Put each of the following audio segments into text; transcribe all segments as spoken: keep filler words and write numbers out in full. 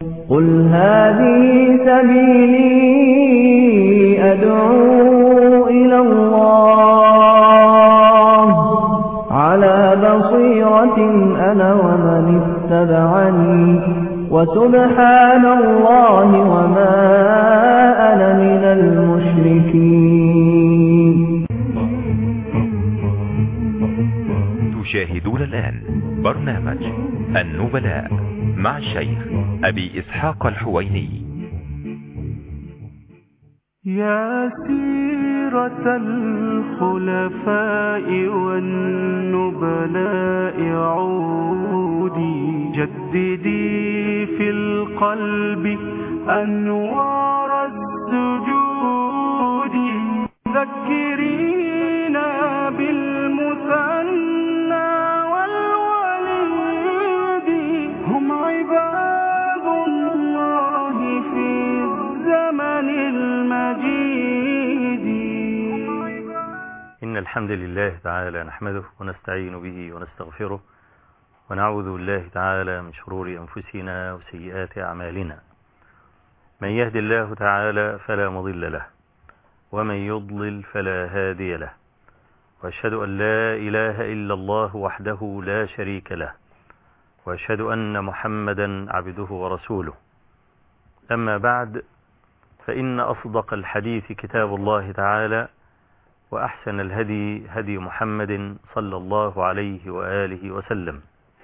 قل هذه سبيلي أدعو إلى الله على بصيرة أنا ومن اتبعني وسبحان الله وما أنا من المشركين. تشاهدون الآن برنامج النبلاء مع الشيخ أبي إسحاق الحويني. يا سيرة الخلفاء والنبلاء عودي جددي في القلب أنوار السجود ذكرينا بالمثنى والوليد هم عباد الله في الزمن المجيد. إن الحمد لله تعالى نحمده ونستعين به ونستغفره ونعوذ بالله تعالى من شرور أنفسنا وسيئات أعمالنا. من يهد الله تعالى فلا مضل له ومن يضلل فلا هادي له، وأشهد أن لا إله إلا الله وحده لا شريك له، وأشهد أن محمدا عبده ورسوله. أما بعد، فإن أصدق الحديث كتاب الله تعالى، وأحسن الهدي هدي محمد صلى الله عليه وآله وسلم،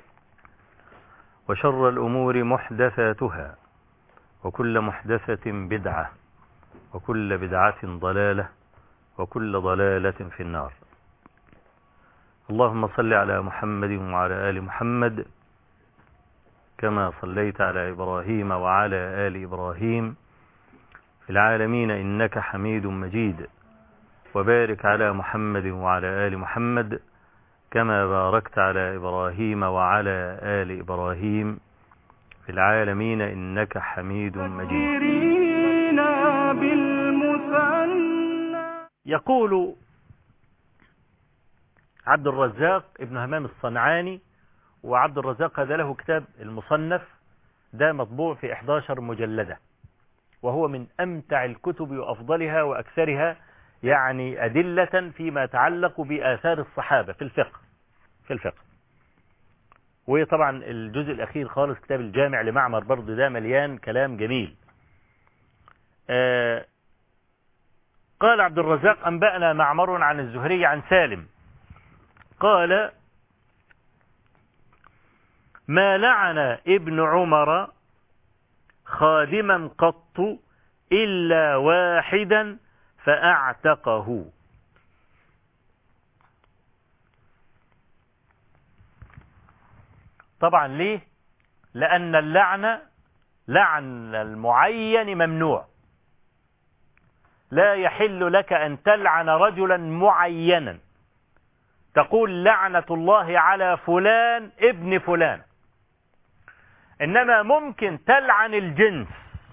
وشر الأمور محدثاتها، وكل محدثة بدعة، وكل بدعة ضلالة، وكل ضلالة في النار. اللهم صل على محمد وعلى آل محمد كما صليت على إبراهيم وعلى آل إبراهيم في العالمين إنك حميد مجيد، وبارك على محمد وعلى آل محمد كما باركت على إبراهيم وعلى آل إبراهيم في العالمين إنك حميد مجيد. يقول عبد الرزاق ابن همام الصنعاني، وعبد الرزاق هذا له كتاب المصنف، ده مطبوع في إحدى عشرة مجلدة، وهو من أمتع الكتب وأفضلها وأكثرها يعني أدلة فيما يتعلق بآثار الصحابة في الفقه في الفقه وطبعا الجزء الأخير خالص كتاب الجامع لمعمر برضه ده مليان كلام جميل. آه قال عبد الرزاق أنبأنا معمر عن الزهري عن سالم قال: ما لعن ابن عمر خادما قط إلا واحدا فأعتقه. طبعا ليه؟ لأن اللعنة لعن المعين ممنوع، لا يحل لك أن تلعن رجلا معينا تقول لعنة الله على فلان ابن فلان، إنما ممكن تلعن الجنس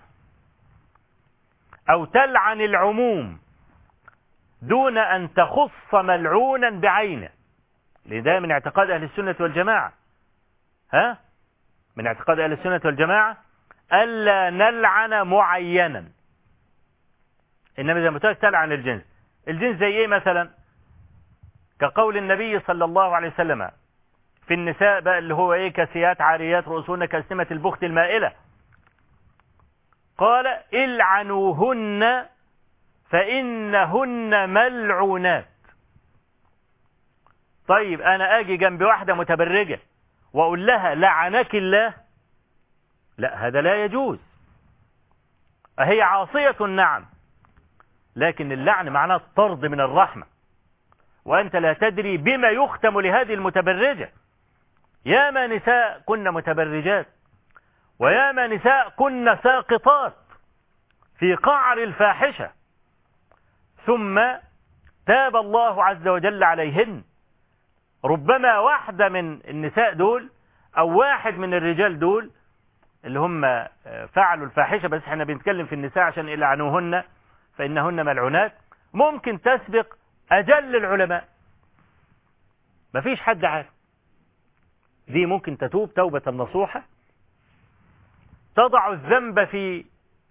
أو تلعن العموم دون أن تخص ملعونا بعينه، لذا من اعتقاد أهل السنة والجماعة ها من اعتقاد أهل السنة والجماعة ألا نلعن معينا، إنما إذا متى تلعن الجنس. الجنس زي إيه مثلا؟ كقول النبي صلى الله عليه وسلم في النساء بقى اللي هو إيه: كاسيات عاريات رؤوسهن كأسنمة البخت المائلة، قال: العنوهن فإنهن ملعونات. طيب أنا أجي جنب واحدة متبرجة وأقول لها لعنك الله؟ لا، هذا لا يجوز. هي عاصية نعم، لكن اللعن معناه الطرد من الرحمة، وأنت لا تدري بما يختم لهذه المتبرجة. ياما نساء كن متبرجات، وياما نساء كن ساقطات في قعر الفاحشة، ثم تاب الله عز وجل عليهن. ربما واحدة من النساء دول أو واحد من الرجال دول اللي هم فعلوا الفاحشة، بس احنا بنتكلم في النساء عشان يلعنوهن فإنهن ملعونات، ممكن تسبق أجل العلماء، مفيش حد عارف. دي ممكن تتوب توبة نصوحة تضع الذنب في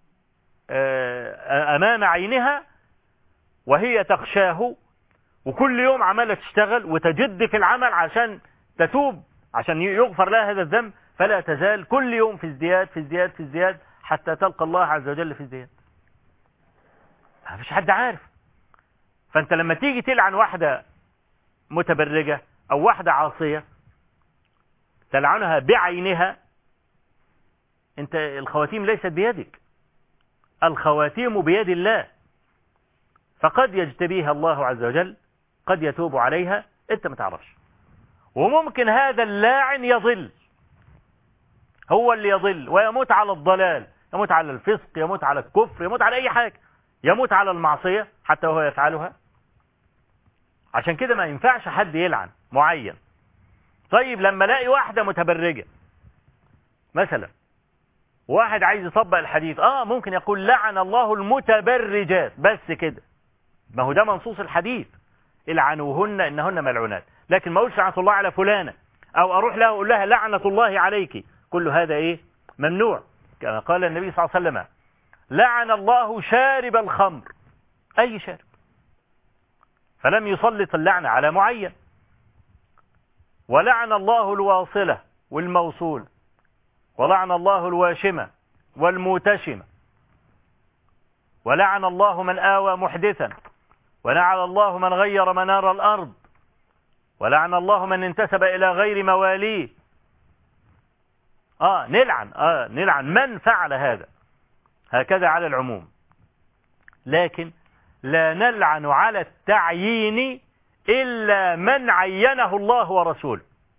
أمام عينها وهي تخشاه، وكل يوم عمالة تشتغل وتجد في العمل عشان تتوب، عشان يغفر لها هذا الذنب، فلا تزال كل يوم في ازدياد في ازدياد في ازدياد حتى تلقى الله عز وجل في ازدياد. ما فيش حد عارف. فانت لما تيجي تلعن واحدة متبرجة او واحدة عاصية تلعنها بعينها، انت الخواتيم ليست بيدك، الخواتيم بيد الله، فقد يجتبيها الله عز وجل، قد يتوب عليها، انت ما تعرفش. وممكن هذا اللاعن يضل، هو اللي يضل ويموت على الضلال، يموت على الفسق، يموت على الكفر، يموت على اي حاجة، يموت على المعصية حتى وهو يفعلها. عشان كده ما ينفعش حد يلعن معين. طيب لما الاقي واحدة متبرجة مثلا، واحد عايز يطبق الحديث، اه ممكن يقول لعن الله المتبرجات بس كده، ما هو ده منصوص الحديث، العنوهن انهن ملعونات، لكن ما اقولش لعنة الله على فلانة، او اروح لها اقول لها لعنة الله عليك، كل هذا ايه؟ ممنوع. كما قال النبي صلى الله عليه وسلم لعن الله شارب الخمر، اي شارب، فلم يسلط اللعنة على معين. ولعن الله الواصلة والموصول، ولعن الله الواشمة والموتشمة، ولعن الله من آوى محدثا، ولعن الله من غير منار الأرض، ولعن الله من انتسب إلى غير مواليه. آه نلعن آه نلعن من فعل هذا، هكذا على العموم. لكن لا نلعن على التعيين إلا من عينه الله ورسوله.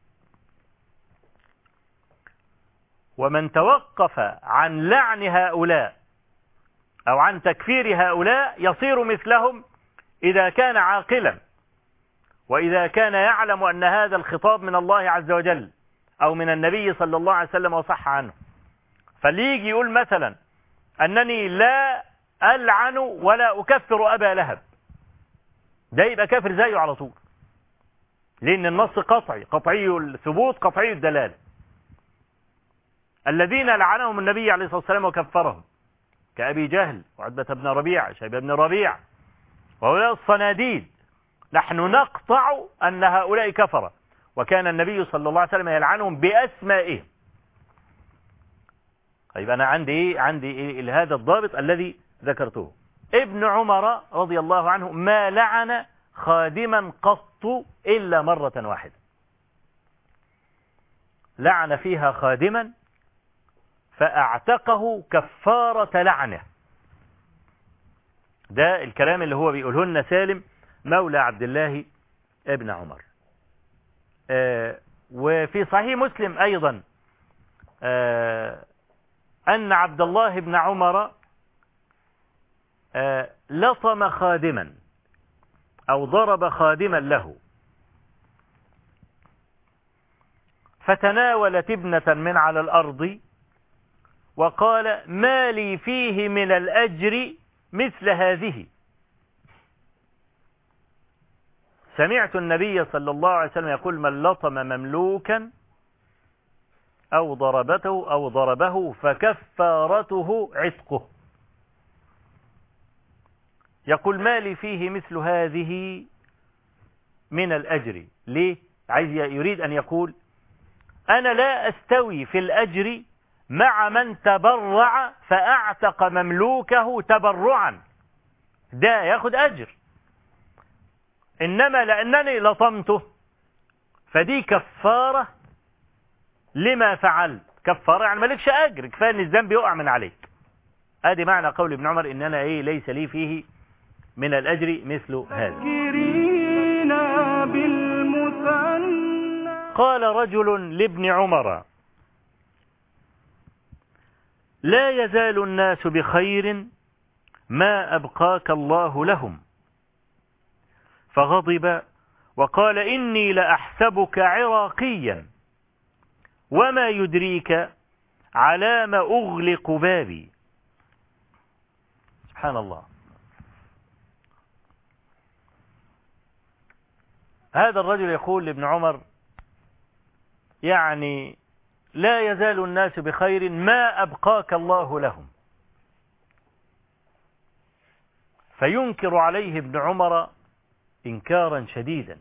ومن توقف عن لعن هؤلاء أو عن تكفير هؤلاء يصير مثلهم إذا كان عاقلا، وإذا كان يعلم أن هذا الخطاب من الله عز وجل أو من النبي صلى الله عليه وسلم وصح عنه. فليجي يقول مثلا أنني لا ألعن ولا أكفر أبا لهب، ده يبقى كافر زيه على طول، لأن النص قطعي، قطعي الثبوت قطعي الدلالة. الذين لعنهم النبي عليه الصلاة والسلام وكفرهم كأبي جهل وعتبة بن ربيع شيبة بن ربيع وهؤلاء الصناديد، نحن نقطع أن هؤلاء كفرة، وكان النبي صلى الله عليه وسلم يلعنهم بأسمائهم. طيب أنا عندي إيه؟ عندي إيه؟ هذا الضابط الذي ذكرته. ابن عمر رضي الله عنه ما لعن خادما قط إلا مرة واحدة، لعن فيها خادما فأعتقه كفارة لعنه. ده الكلام اللي هو بيقوله لنا سالم مولى عبد الله ابن عمر. آه وفي صحيح مسلم أيضا آه أن عبد الله بن عمر آه لطم خادما أو ضرب خادما له، فتناولت ابنة من على الأرض وقال ما لي فيه من الأجر مثل هذه. سمعت النبي صلى الله عليه وسلم يقول من لطم مملوكا أو ضربته أو ضربه فكفارته عتقه. يقول ما لي فيه مثل هذه من الأجر. ليه؟ عايز يريد أن يقول أنا لا أستوي في الأجر مع من تبرع فأعتق مملوكه تبرعا، ده ياخد أجر، إنما لأنني لطمته فدي كفارة لما فعلت، كفارة يعني مالكش أجر، كفاية أن الذنب يقع من عليك. ادي معنى قول ابن عمر إن أنا إيه ليس لي فيه من الأجر مثل هذا. قال رجل لابن عمر لا يزال الناس بخير ما أبقاك الله لهم، فغضب وقال إني لأحسبك عراقيا وما يدريك على ما أغلق بابي. سبحان الله. هذا الرجل يقول لابن عمر يعني لا يزال الناس بخير ما أبقاك الله لهم. فينكر عليه ابن عمر إنكارا شديدا،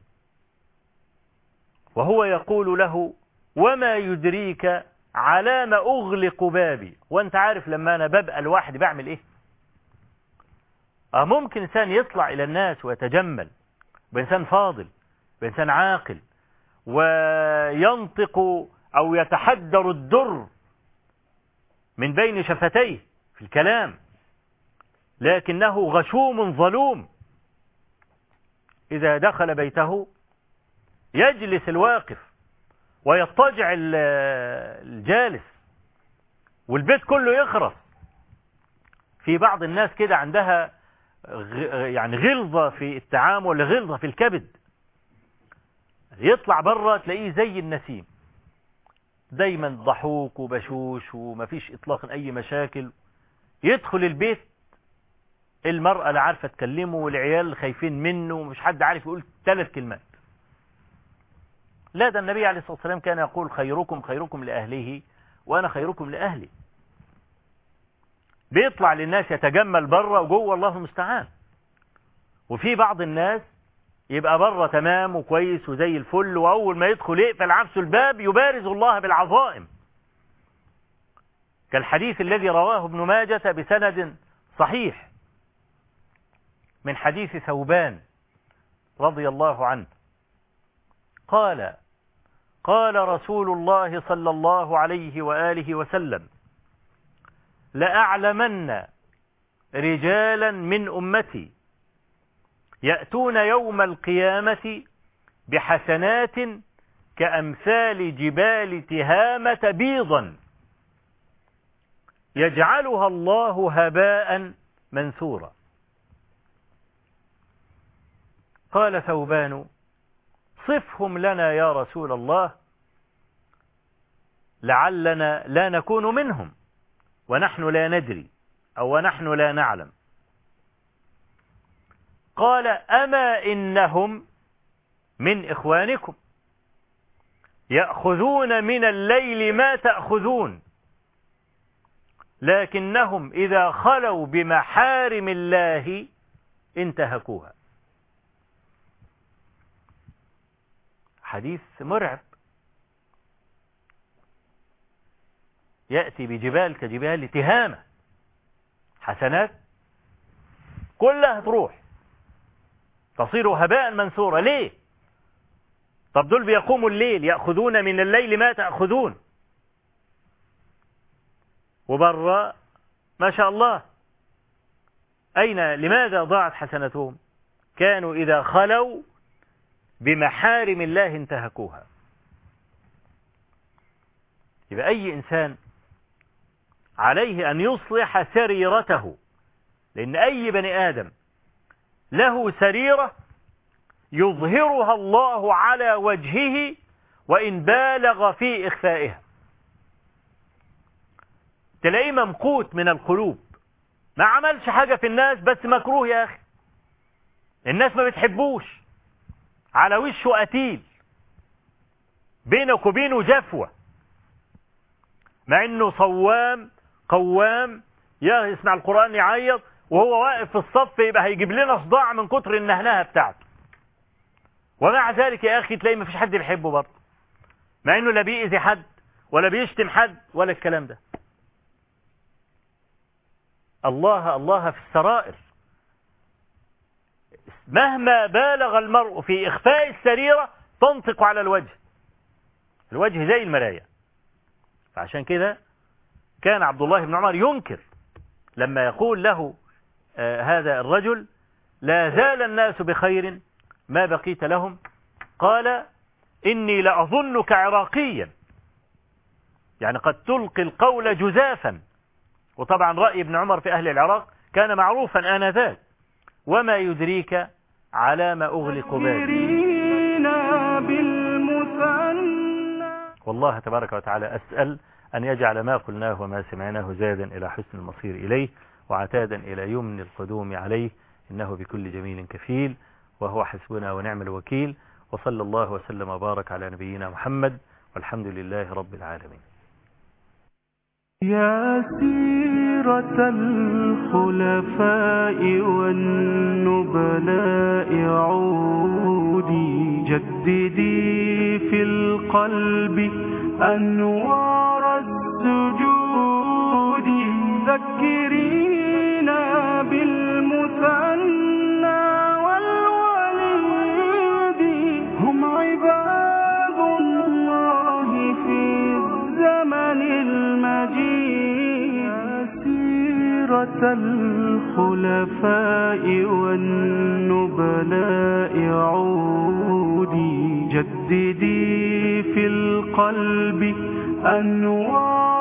وهو يقول له: وما يدريك على ما أغلق بابي؟ وانت عارف لما أنا ببقى الواحد بعمل إيه؟ ممكن إنسان يطلع إلى الناس ويتجمل، بإنسان فاضل، بإنسان عاقل، وينطق أو يتحدر الدر من بين شفتيه في الكلام، لكنه غشوم ظلوم. إذا دخل بيته يجلس الواقف ويضطجع الجالس، والبيت كله يخرس. في بعض الناس كده عندها يعني غلظة في التعامل، غلظة في الكبد، يطلع بره تلاقيه زي النسيم، دايما ضحوك وبشوش ومفيش إطلاقا أي مشاكل. يدخل البيت المرأة لا عارفة تكلمه، والعيال خايفين منه، ومش حد عارف يقول ثلاث كلمات. لا، ده النبي عليه الصلاة والسلام كان يقول: خيركم خيركم لأهله وأنا خيركم لأهلي. بيطلع للناس يتجمل بره وجوه، الله المستعان. وفي بعض الناس يبقى بره تمام وكويس وزي الفل، وأول ما يدخل يقفل عبسه الباب يبارز الله بالعظائم، كالحديث الذي رواه ابن ماجة بسند صحيح من حديث ثوبان رضي الله عنه قال: قال رسول الله صلى الله عليه وآله وسلم: لأعلمن رجالا من أمتي يأتون يوم القيامة بحسنات كأمثال جبال تهامة بيضا يجعلها الله هباء منثورا. قال ثوبان: صفهم لنا يا رسول الله، لعلنا لا نكون منهم ونحن لا ندري أو ونحن لا نعلم. قال: أما إنهم من إخوانكم يأخذون من الليل ما تأخذون، لكنهم إذا خلوا بمحارم الله انتهكوها. حديث مرعب. يأتي بجبال كجبال تهامة، حسنات كلها تروح تصير هباء منثورا. ليه؟ طب دول بيقوموا الليل، يأخذون من الليل ما تأخذون، وبرا ما شاء الله أين لماذا ضاعت حسنتهم؟ كانوا إذا خلوا بمحارم الله انتهكوها. يبقى أي إنسان عليه أن يصلح سريرته، لأن أي بني آدم له سريرة يظهرها الله على وجهه وإن بالغ في إخفائها. تلاقيه ممقوت من القلوب، ما عملش حاجة في الناس بس مكروه يا أخي، الناس ما بتحبوش، على وشه قتيل، بينك وبينه جفوة، مع انه صوام قوام، يا يسمع القرآن يعيط، وهو واقف في الصف يبقى هيجيب لنا صداع من كتر النهنهة بتاعته. ومع ذلك يا أخي تلاقي ما فيش حد بيحبه برضه، مع انه لا بيأذي حد ولا بيشتم حد ولا الكلام ده. الله الله في السرائر. مهما بالغ المرء في إخفاء السريرة تنطق على الوجه، الوجه زي المراية. فعشان كده كان عبد الله بن عمر ينكر لما يقول له آه هذا الرجل: لا زال الناس بخير ما بقيت لهم. قال: إني لأظنك عراقيا، يعني قد تلقي القول جزافا. وطبعا رأي ابن عمر في أهل العراق كان معروفا آنذاك. وما يدريك على ما أغلق بابي. والله تبارك وتعالى أسأل أن يجعل ما قلناه وما سمعناه زادا إلى حسن المصير إليه، وعتادا إلى يمن القدوم عليه، إنه بكل جميل كفيل، وهو حسبنا ونعم الوكيل. وصلى الله وسلم وبارك على نبينا محمد، والحمد لله رب العالمين. يا سيرة الخلفاء والنبلاء عودي جددي في القلب أنوار السجود ذكرينا بالمثنى والوليد هم عباد الله في الزمن المجيد سيرة الخلفاء والنبلاء عودي جددي في القلب أنوار